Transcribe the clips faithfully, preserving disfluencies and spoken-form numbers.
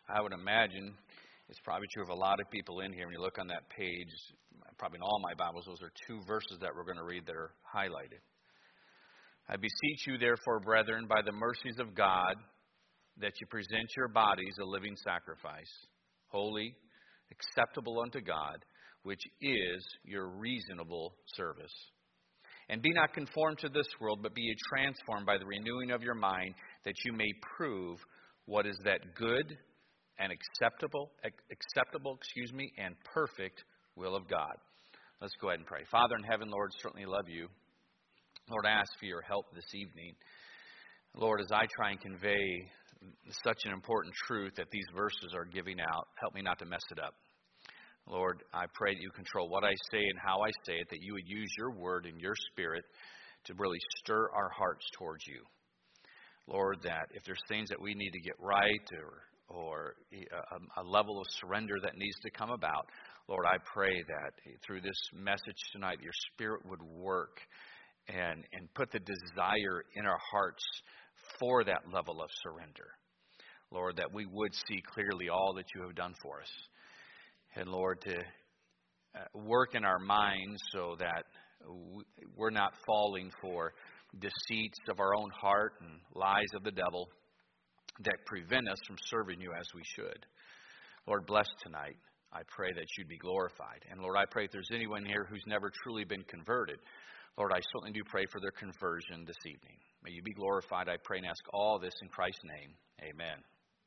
I would imagine it's probably true of a lot of people in here. When you look on that page, probably in all my Bibles, those are two verses that we're going to read that are highlighted. I beseech you, therefore, brethren, by the mercies of God, that you present your bodies a living sacrifice, holy, acceptable unto God, which is your reasonable service. And be not conformed to this world, but be ye transformed by the renewing of your mind, that you may prove what is that good and acceptable, acceptable, excuse me, and perfect will of God. Let's go ahead and pray. Father in heaven, Lord, certainly love you. Lord, I ask for your help this evening. Lord, as I try and convey such an important truth that these verses are giving out, help me not to mess it up. Lord, I pray that you control what I say and how I say it, that you would use your word and your spirit to really stir our hearts towards you. Lord, that if there's things that we need to get right or or a, a level of surrender that needs to come about, Lord, I pray that through this message tonight, your spirit would work and, and put the desire in our hearts for that level of surrender. Lord, that we would see clearly all that you have done for us. And Lord, to work in our minds so that we're not falling for deceits of our own heart and lies of the devil that prevent us from serving you as we should. Lord, bless tonight. I pray that you'd be glorified. And Lord, I pray if there's anyone here who's never truly been converted, Lord, I certainly do pray for their conversion this evening. May you be glorified. I pray and ask all this in Christ's name. Amen.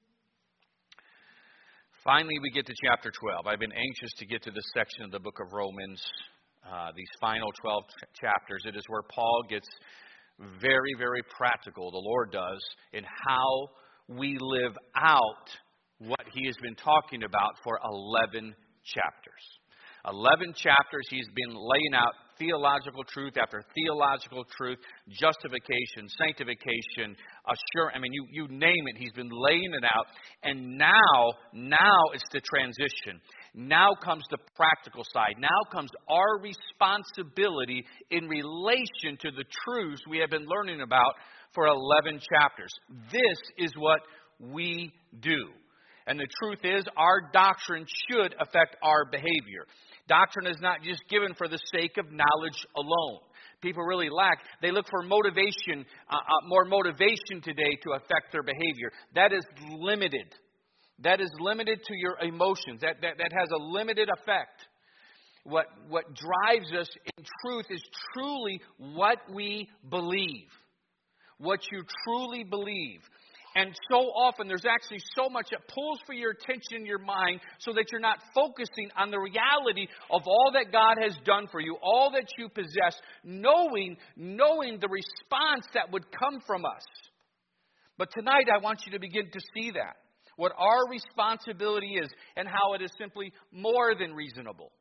Finally, we get to chapter twelve. I've been anxious to get to this section of the book of Romans, uh, these final twelve ch- chapters. It is where Paul gets very, very practical, the Lord does, in how we live out what he has been talking about for eleven chapters. eleven chapters, he's been laying out theological truth after theological truth, justification, sanctification, assurance. I mean, you, you name it, he's been laying it out. And now, now it's the transition. Now comes the practical side. Now comes our responsibility in relation to the truths we have been learning about for eleven chapters. This is what we do. And the truth is, our doctrine should affect our behavior. Doctrine is not just given for the sake of knowledge alone. People really lack. They look for motivation, uh, uh, more motivation today to affect their behavior. That is limited. That is limited to your emotions. That, that, that has a limited effect. What, what drives us in truth is truly what we believe. What you truly believe. And so often there's actually so much that pulls for your attention in your mind so that you're not focusing on the reality of all that God has done for you, all that you possess, knowing, knowing the response that would come from us. But tonight I want you to begin to see that, what our responsibility is and how it is simply more than reasonable.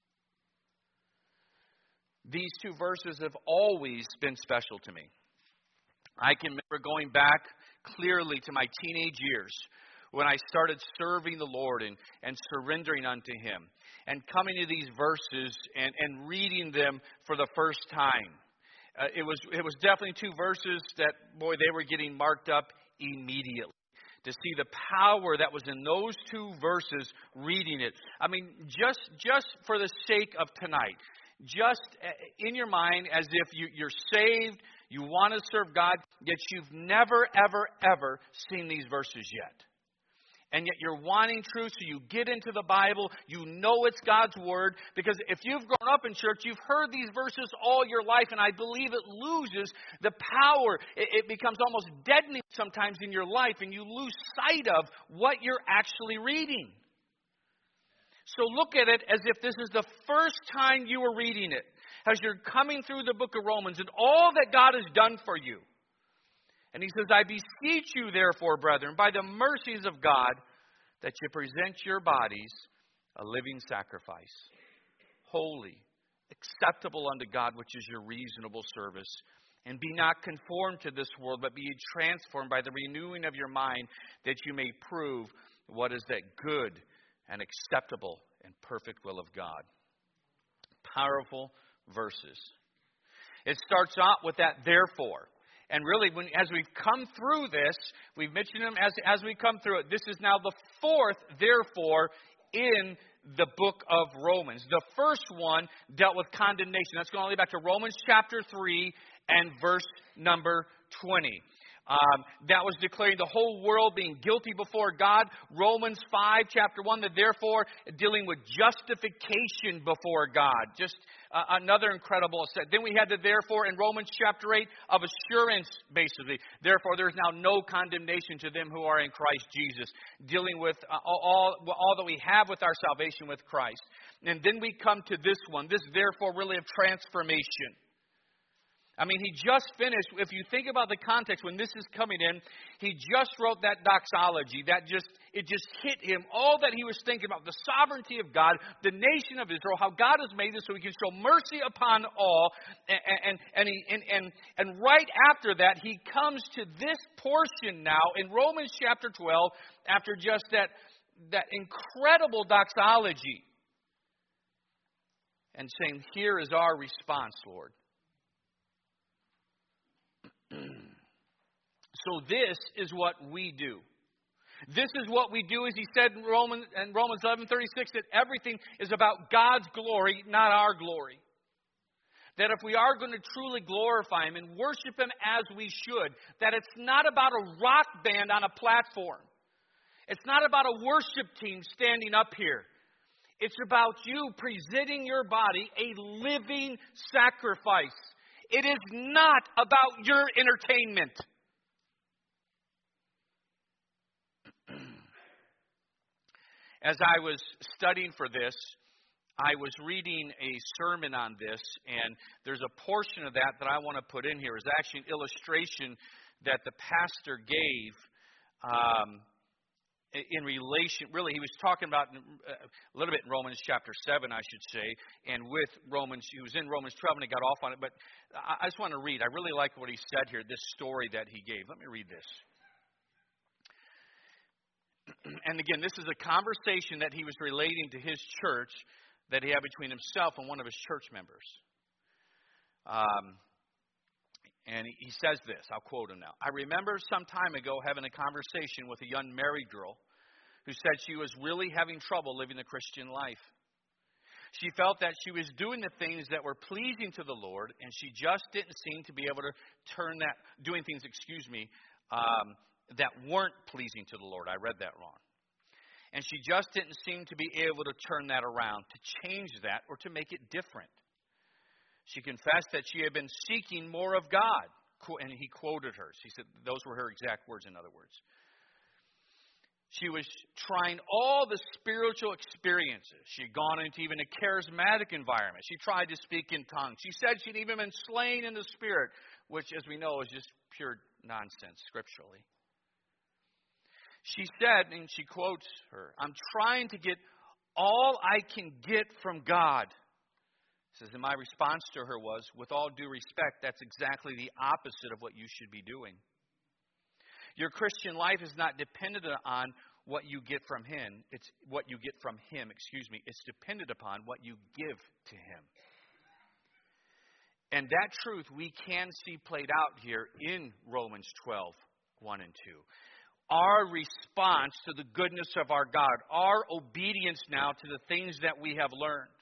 These two verses have always been special to me. I can remember going back clearly to my teenage years when I started serving the Lord and, and surrendering unto Him and coming to these verses and, and reading them for the first time. Uh, it was it was definitely two verses that, boy, they were getting marked up immediately. To see the power that was in those two verses, reading it. I mean, just just for the sake of tonight, just in your mind as if you, you're saved, you want to serve God, yet you've never, ever, ever seen these verses yet. And yet you're wanting truth, so you get into the Bible, you know it's God's Word, because if you've grown up in church, you've heard these verses all your life, and I believe it loses the power. It, it becomes almost deadening sometimes in your life, and you lose sight of what you're actually reading. So look at it as if this is the first time you were reading it, as you're coming through the book of Romans and all that God has done for you. And he says, I beseech you, therefore, brethren, by the mercies of God, that you present your bodies a living sacrifice, holy, acceptable unto God, which is your reasonable service. And be not conformed to this world, but be ye transformed by the renewing of your mind, that you may prove what is that good and acceptable and perfect will of God. Powerful verses. It starts out with that therefore. And really, when as we've come through this, we've mentioned them as, as we come through it. This is now the fourth, therefore, in the book of Romans. The first one dealt with condemnation. That's going all the way back to Romans chapter three and verse number twenty. Um, that was declaring the whole world being guilty before God. Romans five, chapter one, that therefore dealing with justification before God. Just uh, another incredible set. Then we had the therefore in Romans chapter eight of assurance, basically. Therefore, there's now no condemnation to them who are in Christ Jesus. Dealing with uh, all, all that we have with our salvation with Christ. And then we come to this one. This therefore really of transformation. I mean, he just finished, if you think about the context when this is coming in, he just wrote that doxology. That just, it just hit him. All that he was thinking about, the sovereignty of God, the nation of Israel, how God has made this so he can show mercy upon all. And, and, and, he, and, and, and right after that, he comes to this portion now in Romans chapter twelve, after just that, that incredible doxology. And saying, here is our response, Lord. So this is what we do. This is what we do, as he said in Romans, in Romans eleven thirty-six, that everything is about God's glory, not our glory. That if we are going to truly glorify Him and worship Him as we should, that it's not about a rock band on a platform. It's not about a worship team standing up here. It's about you presenting your body a living sacrifice. It is not about your entertainment. As I was studying for this, I was reading a sermon on this, and there's a portion of that that I want to put in here. It's actually an illustration that the pastor gave um, in relation, really, he was talking about a little bit in Romans chapter seven, I should say, and with Romans, he was in Romans twelve and he got off on it, but I just want to read. I really like what he said here, this story that he gave. Let me read this. And again, this is a conversation that he was relating to his church that he had between himself and one of his church members. Um, and he says this, I'll quote him now. I remember some time ago having a conversation with a young married girl who said she was really having trouble living the Christian life. She felt that she was doing the things that were pleasing to the Lord, and she just didn't seem to be able to turn that, doing things, excuse me, um, that weren't pleasing to the Lord. I read that wrong. And she just didn't seem to be able to turn that around, to change that, or to make it different. She confessed that she had been seeking more of God. And he quoted her. She said, those were her exact words, in other words. She was trying all the spiritual experiences. She had gone into even a charismatic environment. She tried to speak in tongues. She said she'd even been slain in the Spirit, which, as we know, is just pure nonsense scripturally. She said, and she quotes her, I'm trying to get all I can get from God. Says, and my response to her was, with all due respect, that's exactly the opposite of what you should be doing. Your Christian life is not dependent on what you get from Him. It's what you get from Him, excuse me. It's dependent upon what you give to Him. And that truth we can see played out here in Romans twelve, one and two. Our response to the goodness of our God, our obedience now to the things that we have learned.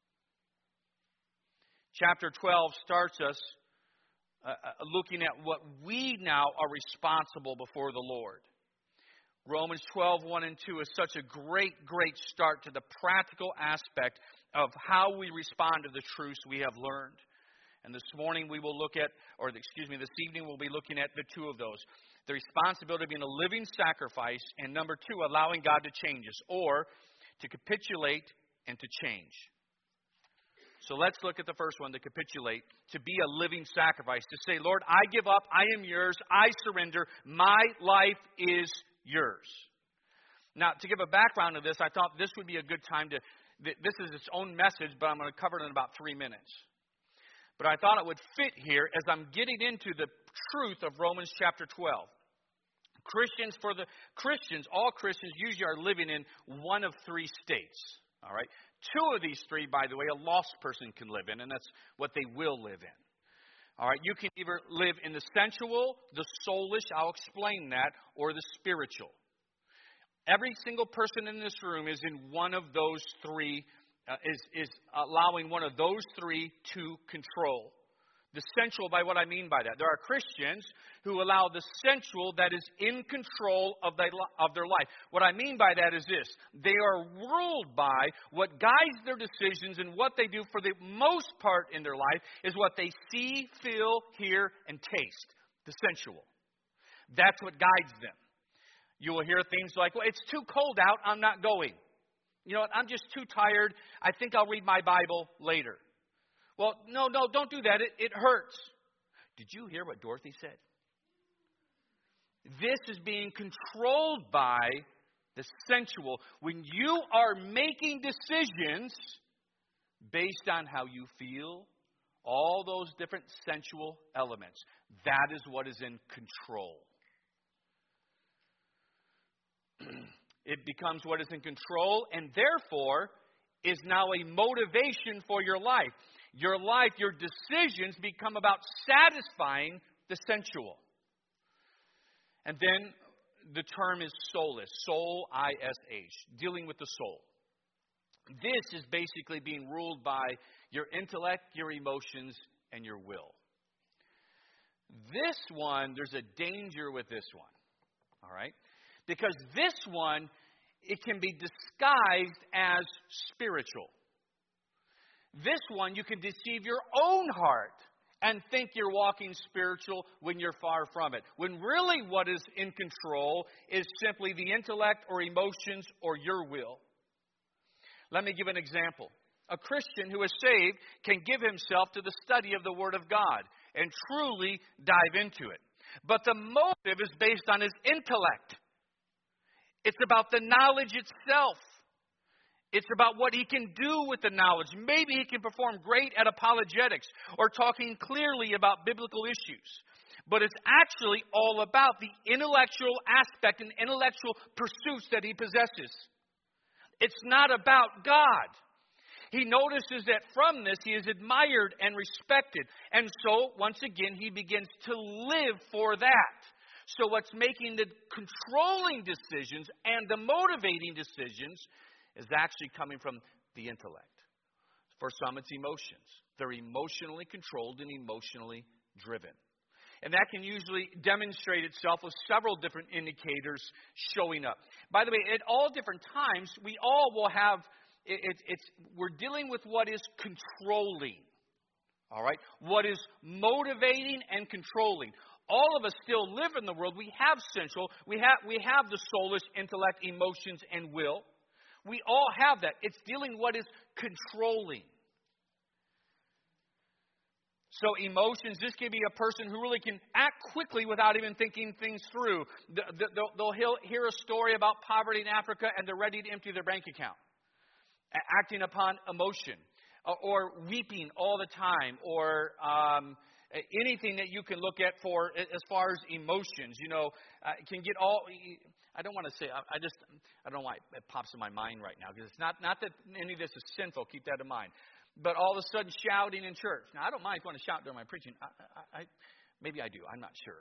Chapter twelve starts us uh, looking at what we now are responsible before the Lord. Romans twelve, one and two is such a great, great start to the practical aspect of how we respond to the truths we have learned. And this morning we will look at, or excuse me, this evening we'll be looking at the two of those. The responsibility of being a living sacrifice, and number two, allowing God to change us, or to capitulate and to change. So let's look at the first one, to capitulate, to be a living sacrifice, to say, Lord, I give up, I am yours, I surrender, my life is yours. Now, to give a background to this, I thought this would be a good time to, this is its own message, but I'm going to cover it in about three minutes. But I thought it would fit here as I'm getting into the truth of Romans chapter twelve. Christians, for the Christians, all Christians usually are living in one of three states. All right. Two of these three, by the way, a lost person can live in, and that's what they will live in. All right, you can either live in the sensual, the soulish, I'll explain that, or the spiritual. Every single person in this room is in one of those three, uh, is, is allowing one of those three to control. The sensual, by what I mean by that. There are Christians who allow the sensual that is in control of their, of their life. What I mean by that is this. They are ruled by what guides their decisions, and what they do for the most part in their life is what they see, feel, hear, and taste. The sensual. That's what guides them. You will hear things like, well, it's too cold out, I'm not going. You know what, I'm just too tired. I think I'll read my Bible later. Well, no, no, don't do that. It, it hurts. Did you hear what Dorothy said? This is being controlled by the sensual. When you are making decisions based on how you feel, all those different sensual elements, that is what is in control. It becomes what is in control, and therefore is now a motivation for your life. Your life, your decisions become about satisfying the sensual. And then the term is soulless, soul, I S H, dealing with the soul. This is basically being ruled by your intellect, your emotions, and your will. This one, there's a danger with this one, all right? Because this one, it can be disguised as spiritual. This one, you can deceive your own heart and think you're walking spiritual when you're far from it. When really what is in control is simply the intellect or emotions or your will. Let me give an example. A Christian who is saved can give himself to the study of the Word of God and truly dive into it. But the motive is based on his intellect. It's about the knowledge itself. It's about what he can do with the knowledge. Maybe he can perform great at apologetics or talking clearly about biblical issues. But it's actually all about the intellectual aspect and intellectual pursuits that he possesses. It's not about God. He notices that from this he is admired and respected. And so, once again, he begins to live for that. So what's making the controlling decisions and the motivating decisions is actually coming from the intellect. For some, it's emotions. They're emotionally controlled and emotionally driven. And that can usually demonstrate itself with several different indicators showing up. By the way, at all different times, we all will have, it, it, it's we're dealing with what is controlling. All right? What is motivating and controlling. All of us still live in the world. We have sensual. We have, we have the soulish, intellect, emotions, and will. We all have that. It's dealing what is controlling. So emotions, this can be a person who really can act quickly without even thinking things through. They'll, they'll hear a story about poverty in Africa and they're ready to empty their bank account. Acting upon emotion. Or weeping all the time. Or um, anything that you can look at for as far as emotions. You know, uh, can get all... I don't want to say, I just, I don't know why it pops in my mind right now. Because it's not, not that any of this is sinful, keep that in mind. But all of a sudden shouting in church. Now, I don't mind going to shout during my preaching. I, I, I, maybe I do, I'm not sure.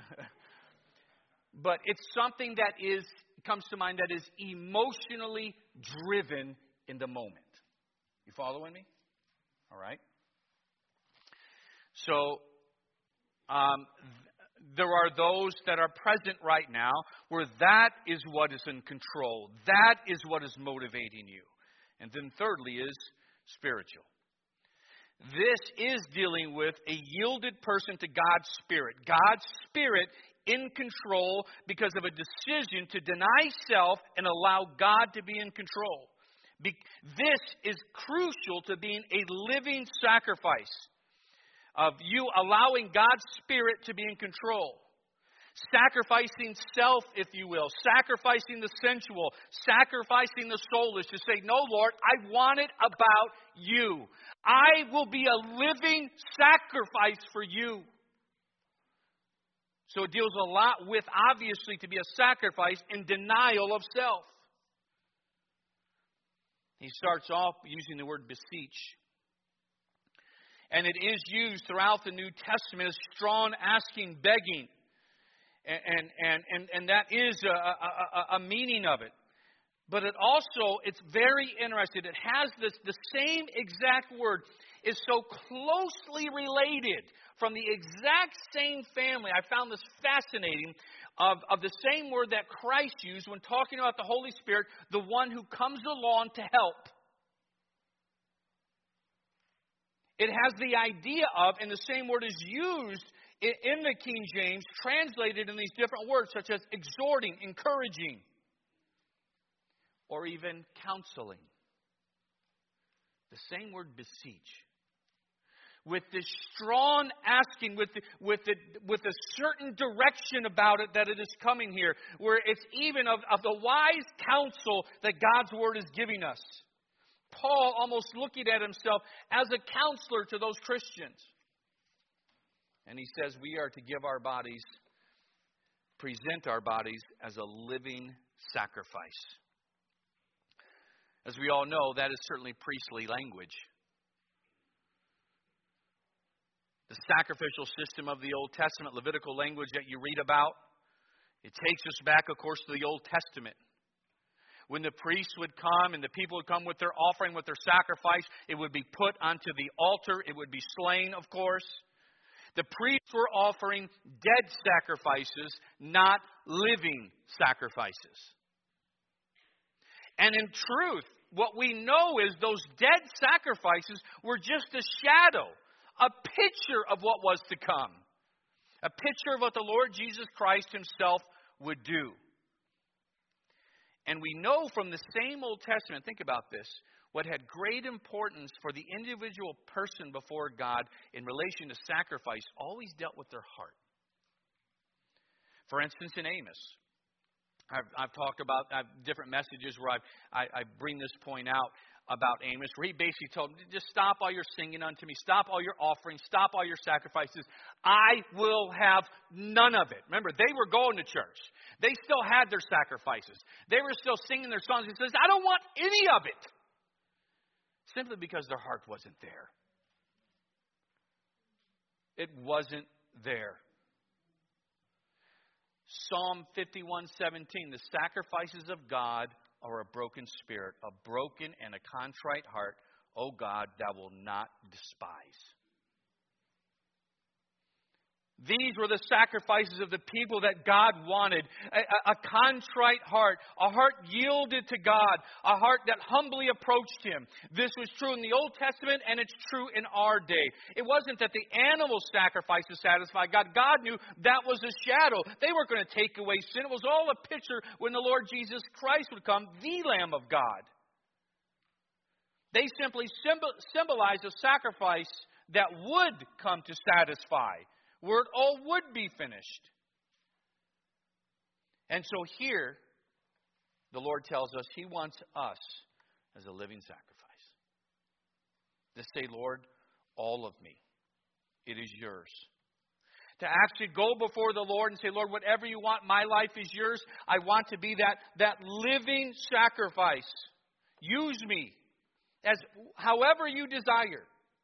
But it's something that is, comes to mind that is emotionally driven in the moment. You following me? All right. So, um, there are those that are present right now where that is what is in control. That is what is motivating you. And then thirdly is spiritual. This is dealing with a yielded person to God's Spirit. God's Spirit in control because of a decision to deny self and allow God to be in control. This is crucial to being a living sacrifice. Of you allowing God's Spirit to be in control. Sacrificing self, if you will. Sacrificing the sensual. Sacrificing the soulish. To say, no, Lord, I want it about you. I will be a living sacrifice for you. So it deals a lot with, obviously, to be a sacrifice in denial of self. He starts off using the word beseech. And it is used throughout the New Testament as strong asking, begging. And, and, and, and that is a, a, a meaning of it. But it also, it's very interesting. It has this, the same exact word is so closely related from the exact same family. I found this fascinating of, of the same word that Christ used when talking about the Holy Spirit, the one who comes along to help. It has the idea of, and the same word is used in, in the King James, translated in these different words, such as exhorting, encouraging, or even counseling. The same word beseech. With this strong asking, with the, with the, with a certain direction about it that it is coming here, where it's even of, of the wise counsel that God's Word is giving us. Paul almost looking at himself as a counselor to those Christians. And he says we are to give our bodies, present our bodies as a living sacrifice. As we all know, that is certainly priestly language. The sacrificial system of the Old Testament, Levitical language that you read about, it takes us back, of course, to the Old Testament. When the priests would come and the people would come with their offering, with their sacrifice, it would be put onto the altar. It would be slain, of course. The priests were offering dead sacrifices, not living sacrifices. And in truth, what we know is those dead sacrifices were just a shadow, a picture of what was to come. A picture of what the Lord Jesus Christ Himself would do. And we know from the same Old Testament, think about this, what had great importance for the individual person before God in relation to sacrifice always dealt with their heart. For instance, in Amos, I've, I've talked about I've, different messages where I've, I, I bring this point out about Amos, where he basically told them, just stop all your singing unto me, stop all your offerings, stop all your sacrifices. I will have none of it. Remember, they were going to church. They still had their sacrifices. They were still singing their songs. He says, I don't want any of it. Simply because their heart wasn't there. It wasn't there. Psalm fifty-one seventeen, the sacrifices of God are a broken spirit, a broken and a contrite heart, O God, thou wilt not despise. These were the sacrifices of the people that God wanted. A, a, a contrite heart, a heart yielded to God, a heart that humbly approached Him. This was true in the Old Testament, and it's true in our day. It wasn't that the animal sacrifices satisfied God. God knew that was a shadow. They weren't going to take away sin. It was all a picture when the Lord Jesus Christ would come, the Lamb of God. They simply symbol, symbolized a sacrifice that would come to satisfy, where it all would be finished. And so here, the Lord tells us He wants us as a living sacrifice. To say, Lord, all of me, it is yours. To actually go before the Lord and say, Lord, whatever you want, my life is yours. I want to be that, that living sacrifice. Use me as however you desire.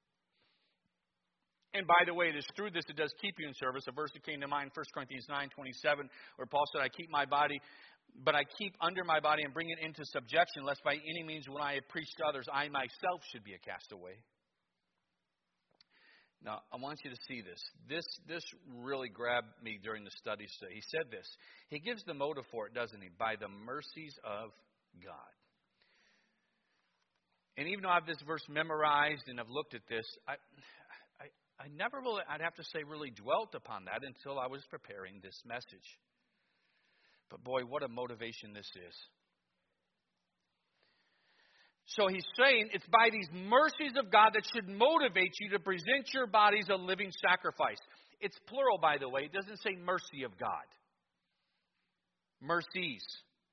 And by the way, it is through this it does keep you in service. A verse that came to mind, First Corinthians nine twenty-seven, where Paul said, I keep my body, but I keep under my body and bring it into subjection, lest by any means when I have preached to others, I myself should be a castaway. Now, I want you to see this. This this really grabbed me during the study today. He said this. He gives the motive for it, doesn't he? By the mercies of God. And even though I have this verse memorized and I've looked at this, I... I never really, I'd have to say, really dwelt upon that until I was preparing this message. But boy, what a motivation this is. So he's saying it's by these mercies of God that should motivate you to present your bodies a living sacrifice. It's plural, by the way. It doesn't say mercy of God. Mercies.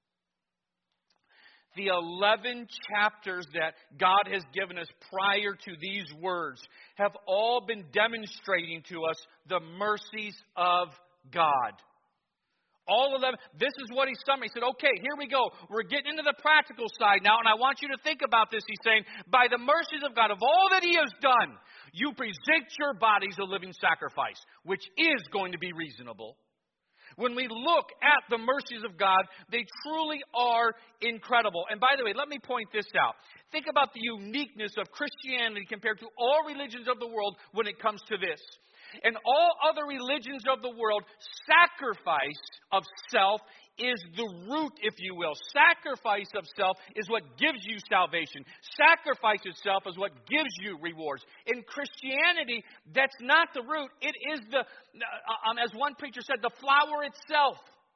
The eleven chapters that God has given us prior to these words have all been demonstrating to us the mercies of God. all eleven. This is what he's summarizing. He said, okay, here we go. We're getting into the practical side now, and I want you to think about this. He's saying, by the mercies of God, of all that he has done, you present your bodies a living sacrifice, which is going to be reasonable. When we look at the mercies of God, they truly are incredible. And by the way, let me point this out. Think about the uniqueness of Christianity compared to all religions of the world when it comes to this. In all other religions of the world, sacrifice of self is the root, if you will. Sacrifice of self is what gives you salvation. Sacrifice itself is what gives you rewards. In Christianity, that's not the root. It is the, um, as one preacher said, the flower itself.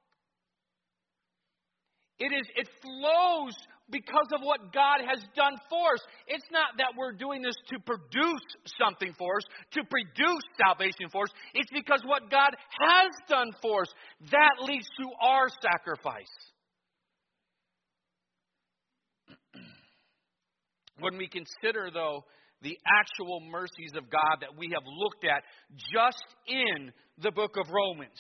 It is. It flows because of what God has done for us. It's not that we're doing this to produce something for us, to produce salvation for us. It's because what God has done for us, that leads to our sacrifice. When we consider, though, the actual mercies of God that we have looked at just in the book of Romans.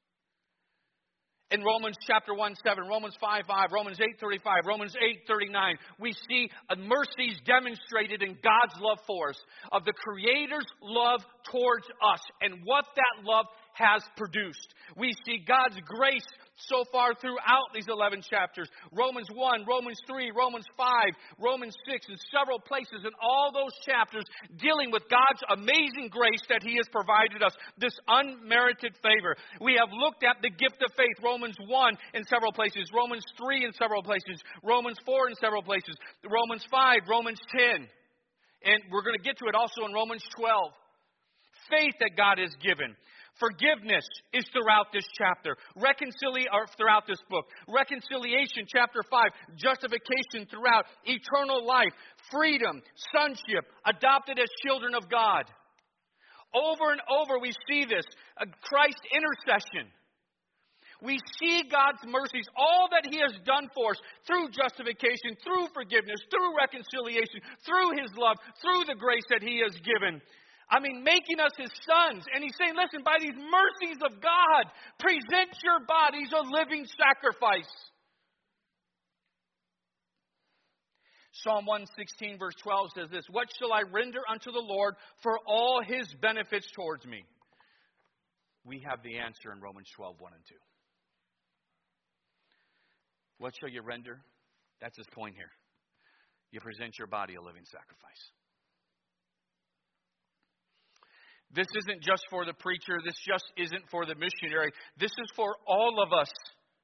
In Romans chapter one, seven, Romans five, five, Romans eight, thirty-five, Romans eight, thirty-nine, we see mercies demonstrated in God's love for us, of the Creator's love towards us, and what that love has produced. We see God's grace so far throughout these eleven chapters. Romans one, Romans three, Romans five, Romans six, and several places in all those chapters dealing with God's amazing grace that He has provided us, this unmerited favor. We have looked at the gift of faith, Romans one in several places, Romans three in several places, Romans four in several places, Romans five, Romans ten. And we're going to get to it also in Romans twelve. Faith that God has given. Forgiveness is throughout this chapter. Reconciliation or throughout this book. Reconciliation, chapter five. Justification throughout. Eternal life. Freedom. Sonship. Adopted as children of God. Over and over we see this. Uh, Christ's intercession. We see God's mercies, all that He has done for us through justification, through forgiveness, through reconciliation, through His love, through the grace that He has given. I mean, making us His sons. And He's saying, listen, by these mercies of God, present your bodies a living sacrifice. Psalm one sixteen verse twelve says this, what shall I render unto the Lord for all His benefits towards me? We have the answer in Romans twelve, one and two. What shall you render? That's his point here. You present your body a living sacrifice. This isn't just for the preacher. This just isn't for the missionary. This is for all of us.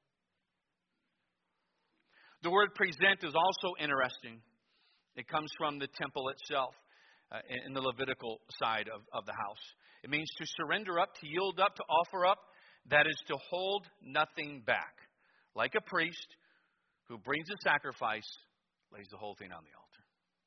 The word present is also interesting. It comes from the temple itself uh, in the Levitical side of, of the house. It means to surrender up, to yield up, to offer up. That is to hold nothing back. Like a priest who brings a sacrifice, lays the whole thing on the altar.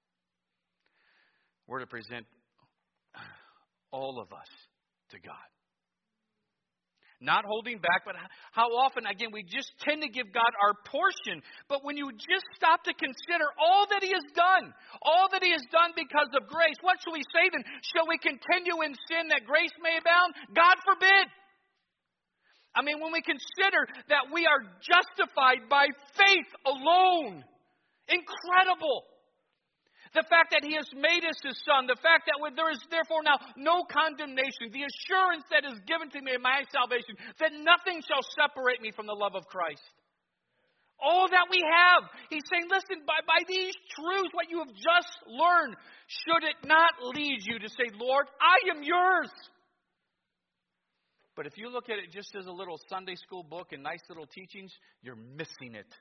We're to present all of us to God. Not holding back, but how often, again, we just tend to give God our portion. But when you just stop to consider all that He has done, all that He has done because of grace, what shall we say then? Shall we continue in sin that grace may abound? God forbid. I mean, when we consider that we are justified by faith alone, incredible. The fact that He has made us His Son. The fact that there is therefore now no condemnation. The assurance that is given to me in my salvation. That nothing shall separate me from the love of Christ. All that we have. He's saying, listen, by, by these truths, what you have just learned, should it not lead you to say, Lord, I am yours. But if you look at it just as a little Sunday school book and nice little teachings, you're missing it.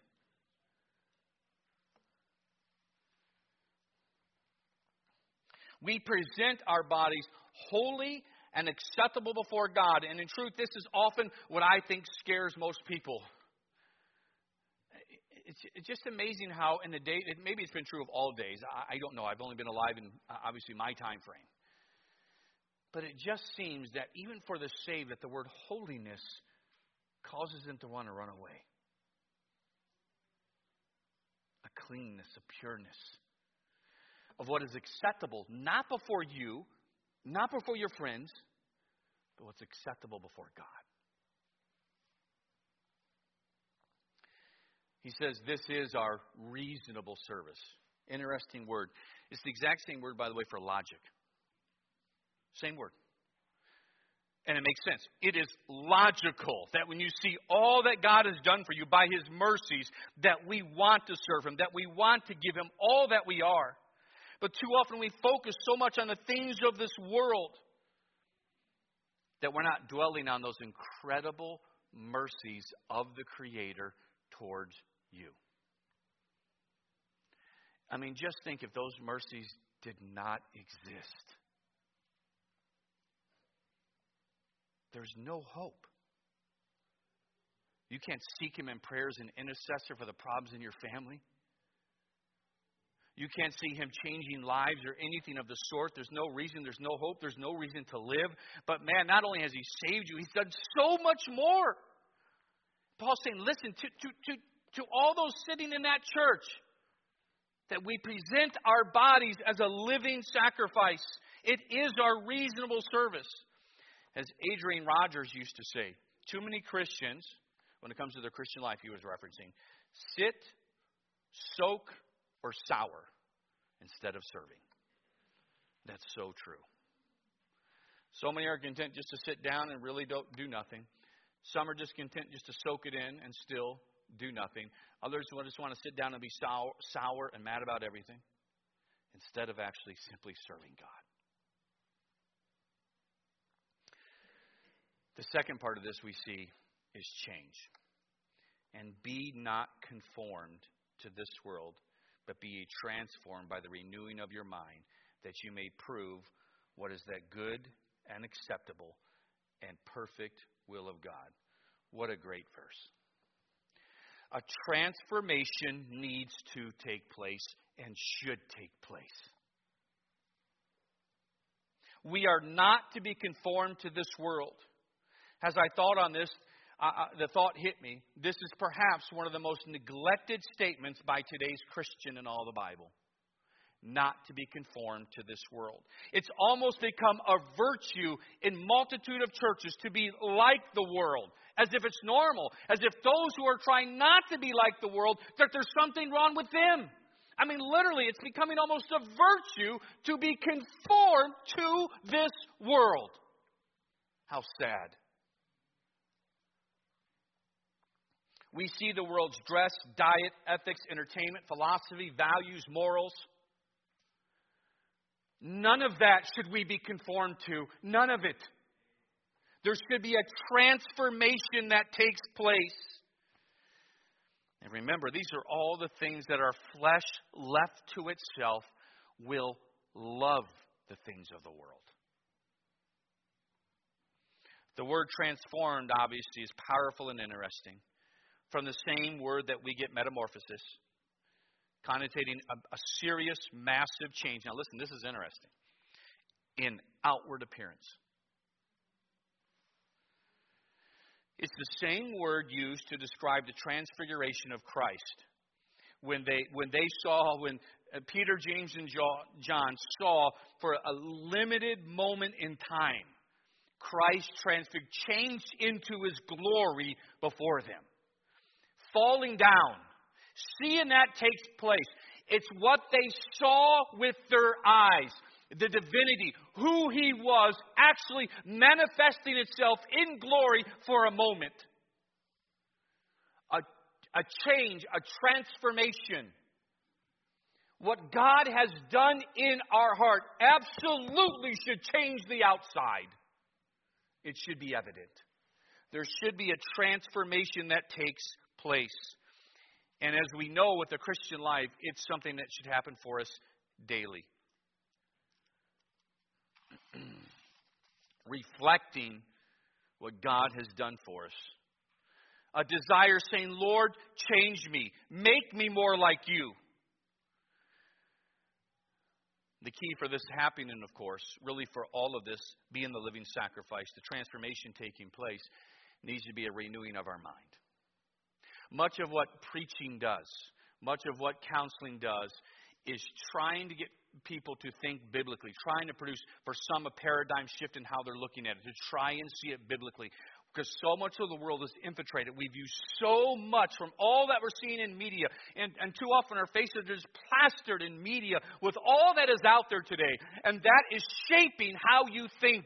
We present our bodies holy and acceptable before God. And in truth, this is often what I think scares most people. It's just amazing how in the day, maybe it's been true of all days. I don't know. I've only been alive in, obviously, my time frame. But it just seems that even for the saved, that the word holiness causes them to want to run away. A cleanness, a pureness of what is acceptable, not before you, not before your friends, but what's acceptable before God. He says this is our reasonable service. Interesting word. It's the exact same word, by the way, for logic. Same word. And it makes sense. It is logical that when you see all that God has done for you by His mercies, that we want to serve Him, that we want to give Him all that we are. But too often we focus so much on the things of this world that we're not dwelling on those incredible mercies of the Creator towards you. I mean, just think if those mercies did not exist. There's no hope. You can't seek Him in prayer as an intercessor for the problems in your family. You can't see Him changing lives or anything of the sort. There's no reason. There's no hope. There's no reason to live. But man, not only has He saved you, He's done so much more. Paul's saying, listen, to, to, to, to all those sitting in that church, that we present our bodies as a living sacrifice. It is our reasonable service. As Adrian Rogers used to say, too many Christians, when it comes to their Christian life, he was referencing, sit, soak, or sour instead of serving. That's so true. So many are content just to sit down and really don't do nothing. Some are just content just to soak it in and still do nothing. Others just want to sit down and be sour, sour and mad about everything instead of actually simply serving God. The second part of this we see is change. And be not conformed to this world, but be ye transformed by the renewing of your mind, that you may prove what is that good and acceptable and perfect will of God. What a great verse. A transformation needs to take place and should take place. We are not to be conformed to this world. As I thought on this, uh, the thought hit me. This is perhaps one of the most neglected statements by today's Christian in all the Bible. Not to be conformed to this world. It's almost become a virtue in multitude of churches to be like the world. As if it's normal. As if those who are trying not to be like the world, that there's something wrong with them. I mean, literally, it's becoming almost a virtue to be conformed to this world. How sad. We see the world's dress, diet, ethics, entertainment, philosophy, values, morals. None of that should we be conformed to. None of it. There should be a transformation that takes place. And remember, these are all the things that our flesh, left to itself, will love the things of the world. The word transformed, obviously, is powerful and interesting. From the same word that we get metamorphosis, connotating a, a serious, massive change. Now listen, this is interesting. In outward appearance. It's the same word used to describe the transfiguration of Christ. When they when they saw, when Peter, James, and John saw for a limited moment in time, Christ transfigured, changed into His glory before them. Falling down. Seeing that takes place. It's what they saw with their eyes. The divinity, who He was, actually manifesting itself in glory for a moment. A, a change, a transformation. What God has done in our heart absolutely should change the outside. It should be evident. There should be a transformation that takes place. And as we know with the Christian life, it's something that should happen for us daily. Reflecting what God has done for us. A desire saying, Lord, change me. Make me more like you. The key for this happening, of course, really for all of this being the living sacrifice, the transformation taking place, needs to be a renewing of our mind. Much of what preaching does, much of what counseling does, is trying to get people to think biblically, trying to produce for some a paradigm shift in how they're looking at it, to try and see it biblically. Because so much of the world is infiltrated. We view so much from all that we're seeing in media. And, and too often our faces are just plastered in media with all that is out there today. And that is shaping how you think.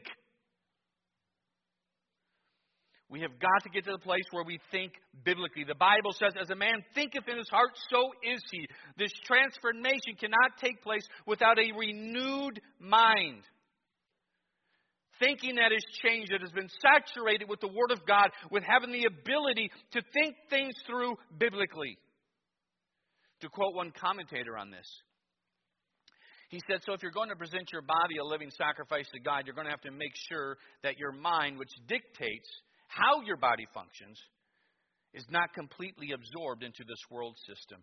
We have got to get to the place where we think biblically. The Bible says, as a man thinketh in his heart, so is he. This transformation cannot take place without a renewed mind. Thinking that is changed, that has been saturated with the Word of God, with having the ability to think things through biblically. To quote one commentator on this, he said, so if you're going to present your body a living sacrifice to God, you're going to have to make sure that your mind, which dictates how your body functions, is not completely absorbed into this world system.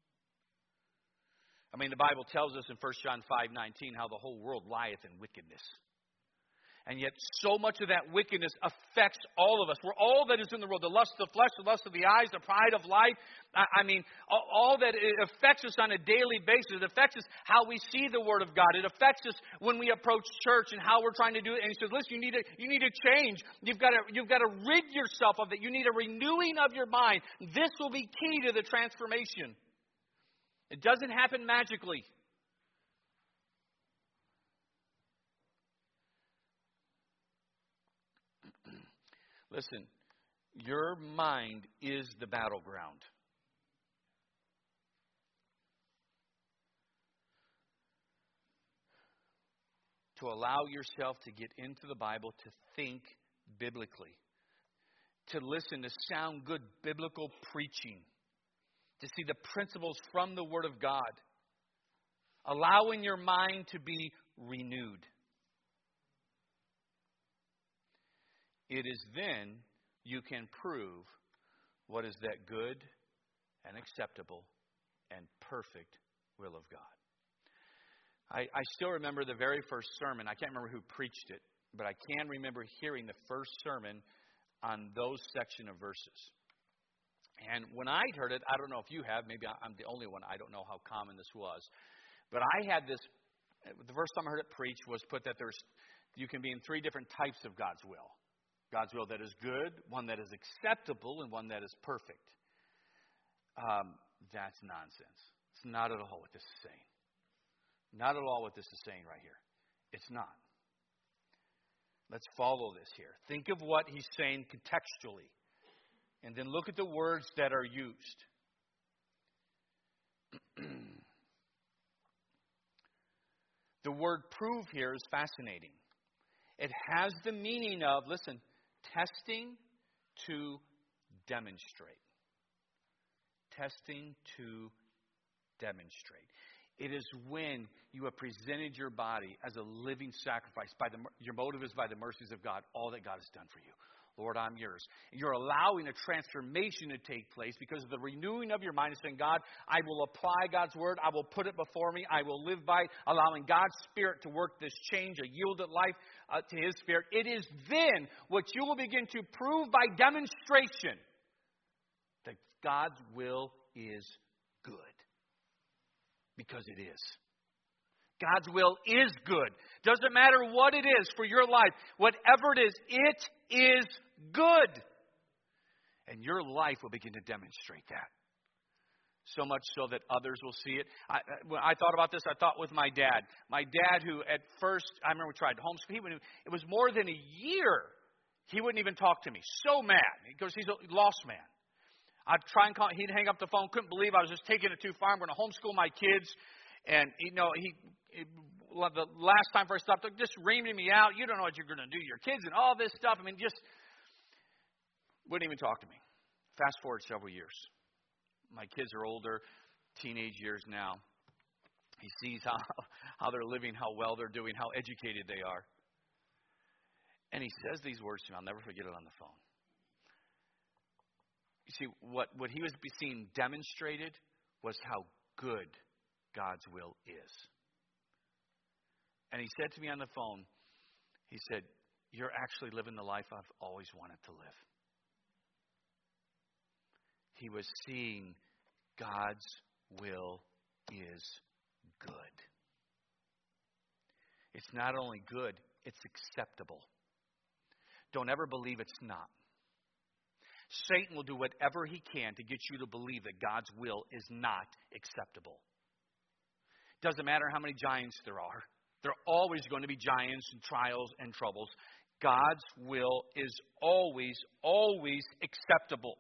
I mean, the Bible tells us in First John five nineteen how the whole world lieth in wickedness. And yet so much of that wickedness affects all of us. We're all that is in the world. The lust of the flesh, the lust of the eyes, the pride of life. I, I mean, all, all that it affects us on a daily basis. It affects us how we see the Word of God. It affects us when we approach church and how we're trying to do it. And he says, listen, you need to, you need to change. You've got to, you've got to rid yourself of it. You need a renewing of your mind. This will be key to the transformation. It doesn't happen magically. Listen, your mind is the battleground. To allow yourself to get into the Bible, to think biblically, to listen to sound good biblical preaching, to see the principles from the Word of God, allowing your mind to be renewed. It is then you can prove what is that good and acceptable and perfect will of God. I, I still remember the very first sermon. I can't remember who preached it, but I can remember hearing the first sermon on those section of verses. And when I heard it, I don't know if you have, maybe I'm the only one, I don't know how common this was. But I had this, the first time I heard it preached was put that there's, you can be in three different types of God's will. God's will that is good, one that is acceptable, and one that is perfect. Um, that's nonsense. It's not at all what this is saying. Not at all what this is saying right here. It's not. Let's follow this here. Think of what he's saying contextually. And then look at the words that are used. The word prove here is fascinating. It has the meaning of, listen, testing to demonstrate. Testing to demonstrate. It is when you have presented your body as a living sacrifice. By the, your motive is by the mercies of God, all that God has done for you. Lord, I'm yours. You're allowing a transformation to take place because of the renewing of your mind and saying, God, I will apply God's word. I will put it before me. I will live by it, allowing God's Spirit to work this change, a yielded life uh, to His Spirit. It is then what you will begin to prove by demonstration that God's will is good. Because it is. God's will is good. Doesn't matter what it is for your life. Whatever it is, it is good. And your life will begin to demonstrate that. So much so that others will see it. I, when I thought about this, I thought with my dad. My dad who at first, I remember we tried to homeschool. He wouldn't, it was more than a year. He wouldn't even talk to me. So mad. Because he's a lost man. I'd try and call, he'd hang up the phone, couldn't believe I was just taking it too far. I'm going to homeschool my kids. And, you know, he, he the last time first stopped, just reaming me out. You don't know what you're going to do to your kids and all this stuff. I mean, just wouldn't even talk to me. Fast forward several years. My kids are older, teenage years now. He sees how, how they're living, how well they're doing, how educated they are. And he says these words to me. I'll never forget it on the phone. You see, what, what he was seeing demonstrated was how good God's will is. And he said to me on the phone, he said, you're actually living the life I've always wanted to live. He was seeing God's will is good. It's not only good, it's acceptable. Don't ever believe it's not. Satan will do whatever he can to get you to believe that God's will is not acceptable. Doesn't matter how many giants there are. There are always going to be giants and trials and troubles. God's will is always, always acceptable.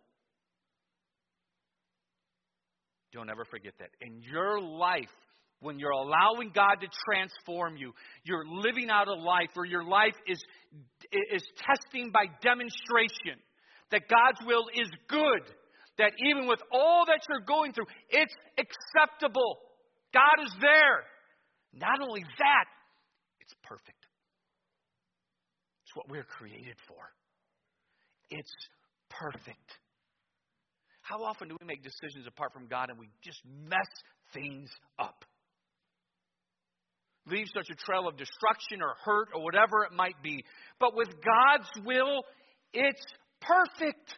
Don't ever forget that. In your life, when you're allowing God to transform you, you're living out a life where your life is, is testing by demonstration that God's will is good. That even with all that you're going through, it's acceptable. God is there. Not only that, it's perfect. It's what we're created for. It's perfect. How often do we make decisions apart from God and we just mess things up? Leave such a trail of destruction or hurt or whatever it might be. But with God's will, it's perfect.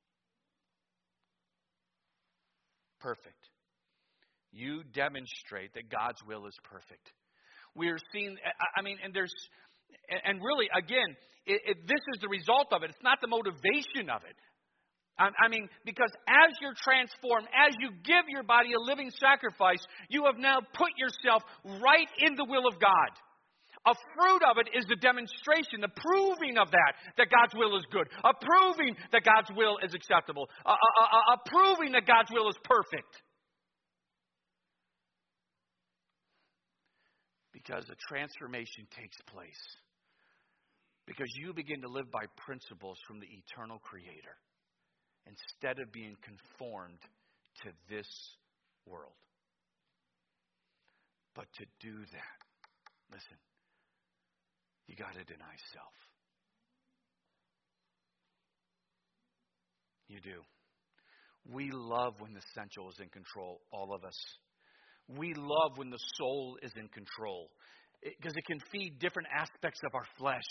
Perfect. You demonstrate that God's will is perfect. We are seeing, I mean, and there's, and really, again, it, it, this is the result of it. It's not the motivation of it. I mean, because as you're transformed, as you give your body a living sacrifice, you have now put yourself right in the will of God. A fruit of it is the demonstration, the proving of that, that God's will is good. A proving that God's will is acceptable. A, a, a, a proving that God's will is perfect. Because a transformation takes place. Because you begin to live by principles from the eternal Creator, instead of being conformed to this world. But to do that, listen, you got to deny self. You do. We love when the sensual is in control, all of us. We love when the soul is in control, because it can feed different aspects of our flesh.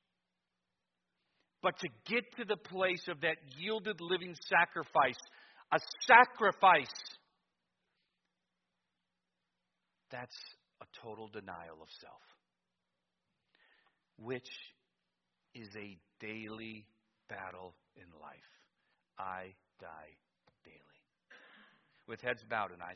But to get to the place of that yielded living sacrifice, a sacrifice, that's a total denial of self, which is a daily battle in life. I die daily. With heads bowed and eyes